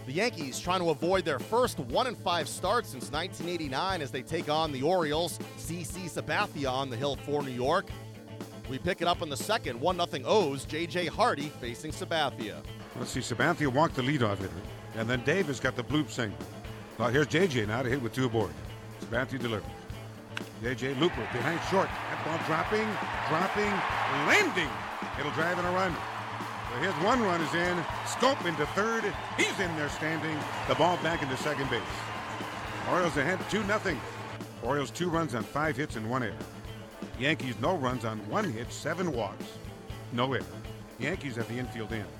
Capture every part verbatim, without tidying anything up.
The Yankees trying to avoid their first one and five start since nineteen eighty-nine as they take on the Orioles. C C Sabathia on the hill for New York. We pick it up in the second, one nothing O's. J J Hardy facing Sabathia. Let's see, Sabathia walked the leadoff hitter, and then Davis got the bloop single. Well, here's J J now to hit with two aboard. Sabathia delivers. J J Looper behind short. That ball dropping, dropping, landing. It'll drive in a run. So his one run is in. Scope into third. He's in there standing. The ball back into second base. Orioles ahead two nothing. Orioles two runs on five hits and one error. Yankees no runs on one hit, seven walks, no error. Yankees at the infield end.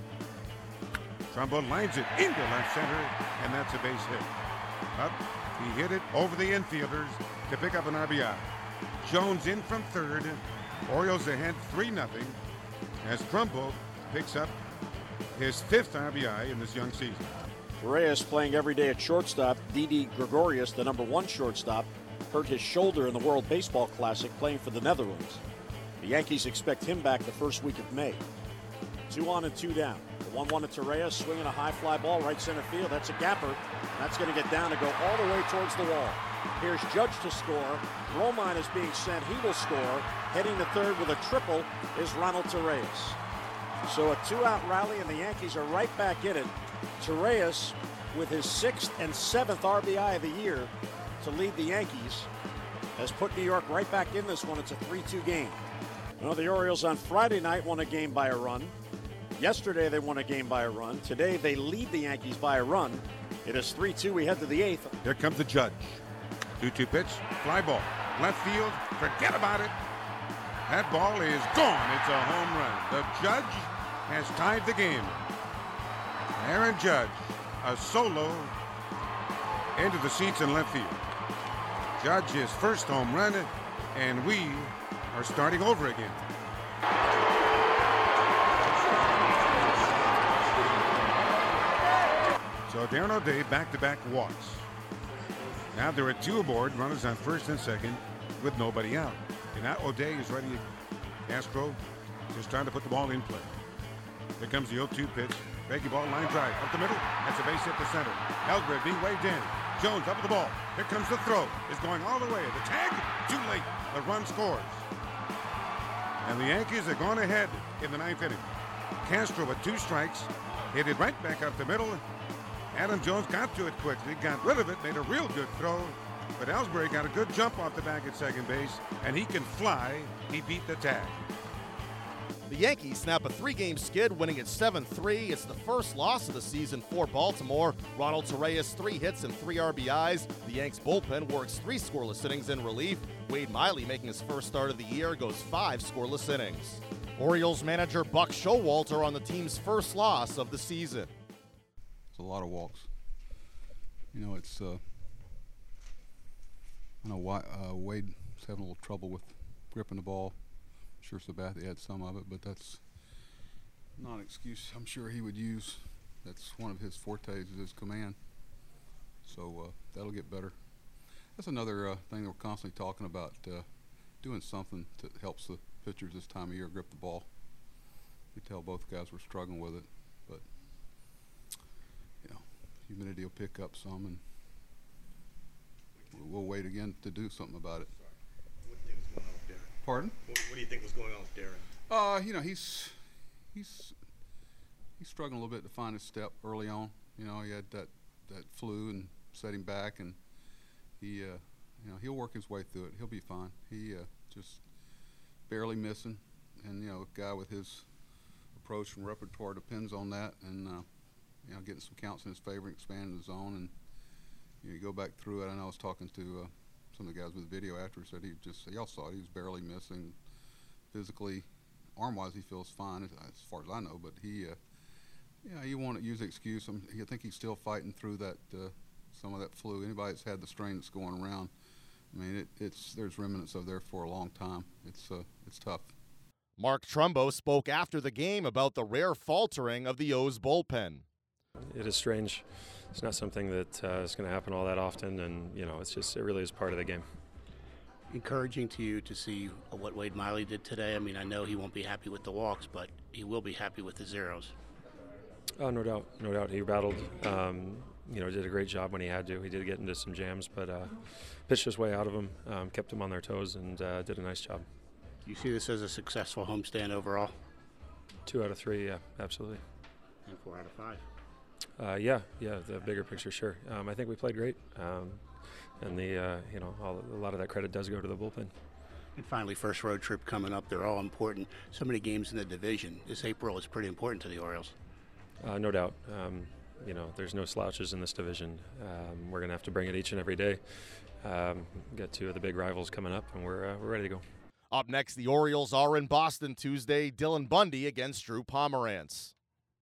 Trumbo lines it into left center, and that's a base hit. Up, he hit it over the infielders to pick up an R B I. Jones in from third. Orioles ahead three nothing as Trumbo picks up his fifth R B I in this young season. Reyes playing every day at shortstop. Didi Gregorius, the number one shortstop, hurt his shoulder in the World Baseball Classic playing for the Netherlands. The Yankees expect him back the first week of May. Two on and two down. The one one to Reyes, swinging a high fly ball right center field. That's a gapper. That's going to get down and go all the way towards the wall. Here's Judge to score. Romine is being sent. He will score. Heading to third with a triple is Ronald Torreyes. So a two-out rally, and the Yankees are right back in it. Torreyes with his sixth and seventh R B I of the year to lead the Yankees has put New York right back in this one. It's a three two game. Well, the Orioles on Friday night won a game by a run. Yesterday they won a game by a run. Today they lead the Yankees by a run. It is three two. We head to the eighth. Here comes the Judge. two two pitch, fly ball. Left field, forget about it. That ball is gone. It's a home run. The Judge has tied the game. Aaron Judge, a solo into the seats in left field. Judge his first home run, and we are starting over again. So Darren O'Day back-to-back walks. Now there are two aboard, runners on first and second with nobody out. And now O'Day is ready. Castro just trying to put the ball in play. Here comes the oh two pitch. Breaking ball, line drive, up the middle. That's a base hit to center. Ellsbury being waved in. Jones up with the ball. Here comes the throw. It's going all the way. The tag, too late. The run scores. And the Yankees are going ahead in the ninth inning. Castro with two strikes. Hit it right back up the middle. Adam Jones got to it quickly, got rid of it, made a real good throw. But Ellsbury got a good jump off the back at second base, and he can fly. He beat the tag. The Yankees snap a three-game skid, winning at seven three. It's the first loss of the season for Baltimore. Ronald Torreyes, three hits and three R B Is. The Yanks bullpen works three scoreless innings in relief. Wade Miley, making his first start of the year, goes five scoreless innings. Orioles manager Buck Showalter on the team's first loss of the season. It's a lot of walks. You know, it's, uh, I know why, uh, Wade's having a little trouble with gripping the ball. I'm sure Sabathia had some of it, but that's not an excuse I'm sure he would use. That's one of his fortes is his command. So uh, that'll get better. That's another uh, thing that we're constantly talking about, uh, doing something that helps the pitchers this time of year grip the ball. You tell both guys were struggling with it, but you know, humidity will pick up some, and we'll wait again to do something about it. What do you think was going on with Darren? Pardon? What, what do you think was going on with Darren? Uh, you know, he's he's he's struggling a little bit to find his step early on. You know, he had that that flu and set him back, and he uh, you know, he'll work his way through it. He'll be fine. He uh, just barely missing, and you know, a guy with his approach and repertoire depends on that, and uh, you know, getting some counts in his favor and expanding the zone. And you know, you go back through it. I know I was talking to uh, some of the guys with the video after, said he just, y'all saw it, he was barely missing. Physically, arm-wise, he feels fine as, as far as I know, but he, uh, yeah, you want to use the excuse. I'm, I think he's still fighting through that, uh, some of that flu. Anybody that's had the strain that's going around, I mean, it, it's there's remnants of there for a long time. It's uh, it's tough. Mark Trumbo spoke after the game about the rare faltering of the O's bullpen. It is strange. It's not something that uh, is going to happen all that often, and you know, it's just it really is part of the game. Encouraging to you to see what Wade Miley did today. I mean, I know he won't be happy with the walks, but he will be happy with the zeros. Oh, no doubt, no doubt. He battled, um, you know, did a great job when he had to. He did get into some jams, but uh, pitched his way out of them, um, kept them on their toes, and uh, did a nice job. Do you see this as a successful homestand overall? Two out of three, yeah, absolutely. And four out of five. Uh, yeah, yeah, the bigger picture, sure. Um, I think we played great, um, and the uh, you know all, a lot of that credit does go to the bullpen. And finally, first road trip coming up. They're all important. So many games in the division. This April is pretty important to the Orioles. Uh, no doubt. Um, you know, there's no slouches in this division. Um, we're going to have to bring it each and every day. Um, get two of the big rivals coming up, and we're uh, we're ready to go. Up next, the Orioles are in Boston Tuesday. Dylan Bundy against Drew Pomerantz.